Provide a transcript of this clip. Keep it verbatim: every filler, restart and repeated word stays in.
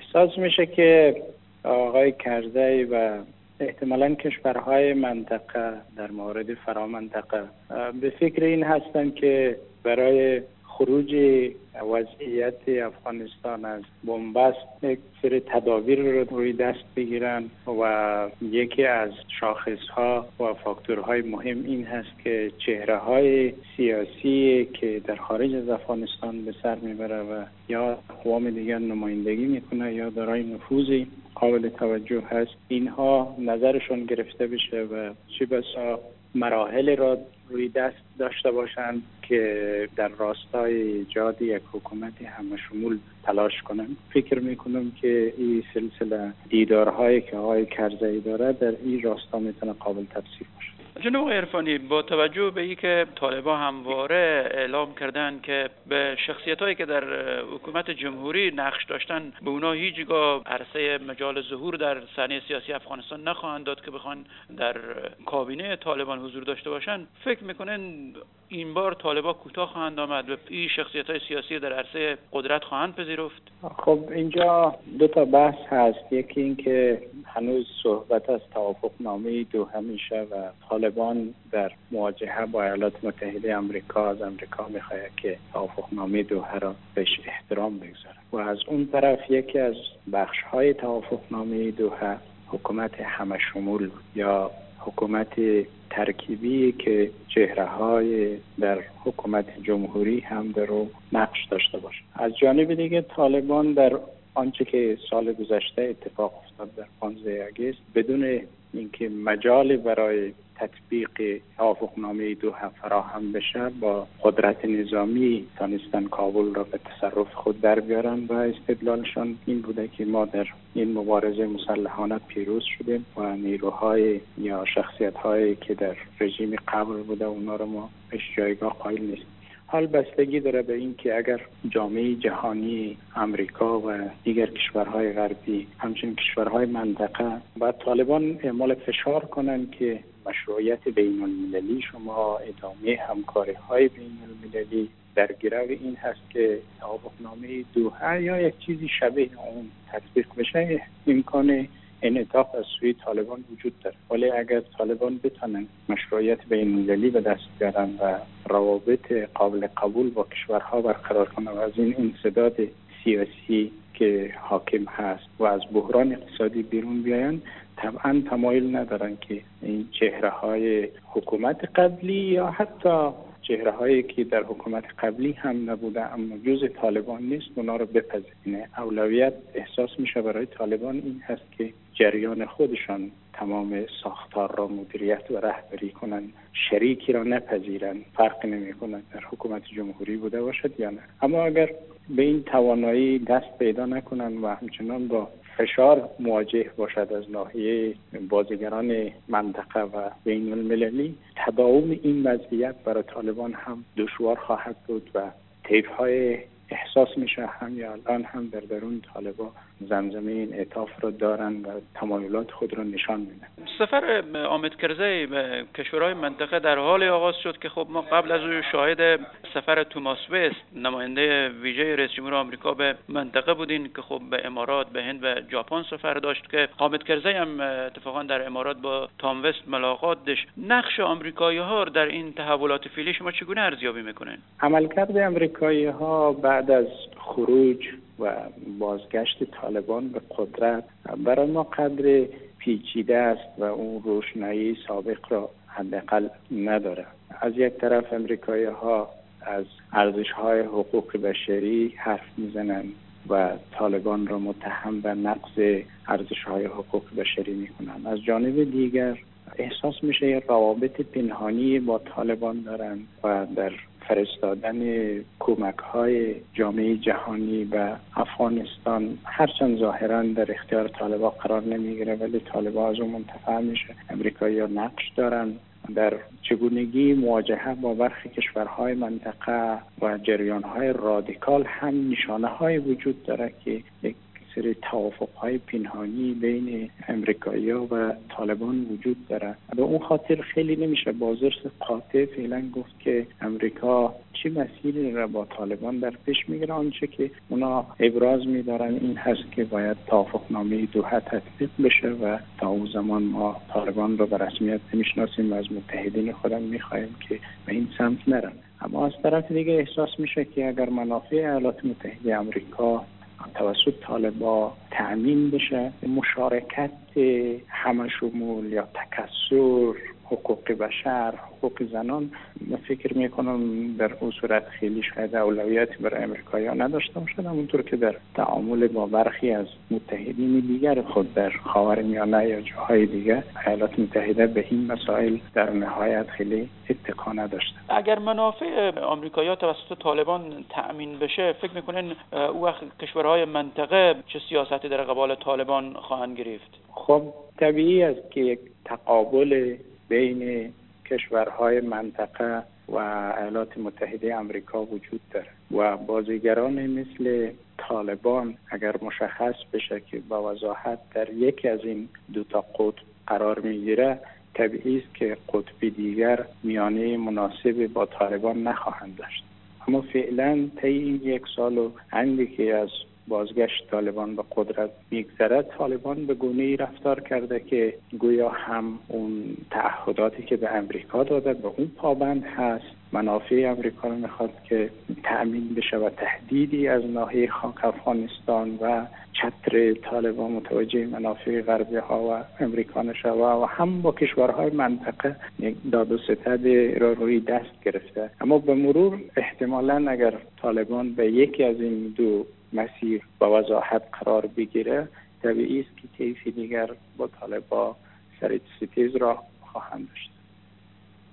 احساس میشه که آقای کرزی و احتمالاً کشورهای منطقه در مورد فرامنطقه به فکر این هستند که برای خروج وضعیت افغانستان از بنبست یک سری تدابیر رو روی دست بگیرن و یکی از شاخصها و فاکتورهای مهم این هست که چهره‌های سیاسی که در خارج از افغانستان به سر میبره و یا اقوام دیگر نمایندگی میکنه یا دارای نفوذی قابل توجه هست، اینها نظرشون گرفته بشه و چه بسا مراحل را روی دست داشته باشند که در راستای ایجاد یک حکومت همه شمول تلاش کنند. فکر میکنم که این سلسله دیدارهایی که آقای کرزی داره در این راستا میتونه قابل تفسیر باشه. جناب آقای عرفانی، با توجه به اینکه طالبان همواره اعلام کردن که به شخصیتایی که در حکومت جمهوری نقش داشتن به اونا هیچگاه عرصه مجال ظهور در صحنه سیاسی افغانستان نخواهند داد که بخوان در کابینه طالبان حضور داشته باشن، فکر میکنن این بار طالبان کوتاه خواهند آمد و این شخصیت‌های سیاسی در عرصه قدرت خواهند پذیرفت؟ خب اینجا دو تا بحث هست. یکی این که هنوز صحبت از توافق نامه دوحه میشه و طالبان در مواجهه با ایالات متحده آمریکا از آمریکا میخواد که توافق نامه دوحه را بهش احترام بگذاره و از اون طرف یکی از بخش‌های توافق نامه دوحه حکومت همه شمول یا حکومت ترکیبی که چهره‌های در حکومت جمهوری هم در رو نقش داشته باشه. از جانب دیگه طالبان در آنچه که سال گذشته اتفاق افتاد در پانزده آگوست بدون اینکه مجال برای تطبیق توافقنامه دوحه فراهم بشه با قدرت نظامی تانستن کابل را به تصرف خود در بیارن و استدلالشان این بوده که ما در این مبارزه مسلحانه پیروز شدیم و نیروهای یا شخصیت‌هایی که در رژیم قبل بوده اونا را ما بهش جایگاه قائل نیستیم. حال بستگی داره به این که اگر جامعه جهانی، امریکا و دیگر کشورهای غربی همچنین کشورهای منطقه و طالبان اعمال فشار کنند که مشروعیت بین المللی شما ادامه همکاری های بین المللی در گرو این هست که توافقنامه دوحه یا یک چیزی شبیه اون تطبیق بشه، امکان انعطاف از سوی طالبان وجود داره. ولی اگر طالبان بتونن مشروعیت بین المللی به دست بیارن و روابط قابل قبول با کشورها برقرار کنن و از این انسداد سیاسی که حاکم هست و از بحران اقتصادی بیرون بیاین، طبعا تمایل ندارن که این چهره های حکومت قبلی یا حتی چهره هایی که در حکومت قبلی هم نبوده اما جزء طالبان نیست اونا رو بپذیرن. اولویت احساس میشه برای طالبان این هست که جریان خودشان تمام ساختار را مدیریت و رهبری کنن، شریکی را نپذیرن. فرق نمیکنه در حکومت جمهوری بوده باشد یا نه. اما اگر به این توانایی دست پیدا نکنن و همچنان با فشار مواجه باشد از ناحیه بازیگران منطقه و بین المللی، تداوم این وضعیت برای طالبان هم دشوار خواهد بود و طیف‌های احساس میشه هم یا الان هم در درون طالبان زمزمه این انعطاف رو دارن و تمایلات خود رو نشان میدن. سفر حامد کرزی به کشورهای منطقه در حال آغاز شد که خب ما قبل از او شاهد سفر توماس وست نماینده ویژه رئیس جمهور آمریکا به منطقه بودین که خب به امارات، به هند و ژاپن سفر داشت که حامد کرزی هم اتفاقا در امارات با تام وست ملاقات داشت. نقش آمریکایی‌ها در این تحولات فعلی شما چگونه ارزیابی میکنین؟ عملکرد آمریکایی‌ها بعد از خروج و بازگشت طالبان به قدرت برای ما قدر پیچیده است و اون روشنایی سابق را حداقل نداره. از یک طرف امریکایی‌ها از ارزش‌های حقوق بشری حرف میزنند و طالبان را متهم به نقض ارزش‌های حقوق بشری میکنند. از جانب دیگر احساس میشه یه روابط پنهانی با طالبان دارن و در فرستادن کمک‌های جامعه جهانی به افغانستان هرچند ظاهراً در اختیار طالبان قرار نمیگیره ولی طالبان از اون منتفع میشه. امریکایی‌ها نقش دارن در چگونگی مواجهه با برخی کشورهای منطقه و جریان‌های رادیکال. هم نشانه‌های وجود داره که یک سری توافق‌های پنهانی بین امریکایی‌ها و طالبان وجود داره. به اون خاطر خیلی نمیشه بازرس قاطع فعلا گفت که امریکا چه مسیری را با طالبان در پیش میگیره. آنچه که اونا ابراز می‌دارن این هست که باید توافقنامه دوحه تطبیق بشه و تا اون زمان ما طالبان را به رسمیت نمیشناسیم و از متحدین خودم می‌خوایم که به این سمت نرن. اما از طرف دیگه احساس میشه که اگر منافع ایالات متحده آمریکا توسط طالبان تأمین بشه، مشارکت همشمول یا تکثر حقوق بشر، حقوق زنان، من فکر میکنم در اون صورت خیلی شاید اولویتی برای امریکایی‌ها نداشته باشد، همونطور که در تعامل با برخی از متحدین دیگر خود در خاورمیانه یا جاهای دیگر ایالات متحده به این مسائل در نهایت خیلی اتکا نداشته. اگر منافع آمریکایی‌ها توسط طالبان تأمین بشه، فکر میکنین او وقت کشورهای منطقه چه سیاستی در قبال طالبان خواهند گرفت؟ خب طبیعی است که یک تقابل بین کشورهای منطقه و ایالات متحده آمریکا وجود داره و بازیگران مثل طالبان اگر مشخص بشه که با وضاحت در یکی از این دو تا قطب قرار میگیره، طبیعی است که قطب دیگر میانه مناسب با طالبان نخواهند داشت. اما فعلا طی این یک سال و اندی که از بازگشت طالبان به قدرت میگذره، طالبان به گونه‌ای رفتار کرده که گویا هم اون تعهداتی که به امریکا داده به اون پابند هست، منافع امریکا رو میخواد که تأمین بشه و تهدیدی از ناحیه خاک افغانستان و چتر طالبان متوجه منافع غربی ها و امریکا نشه و هم با کشورهای منطقه داد و ستد را روی دست گرفته. اما به مرور احتمالاً اگر طالبان به یکی از این دو مسیر با وضاحت قرار بگیره، طبیعی است که طیف دیگر با طالبان سر ستیز را خواهند داشت.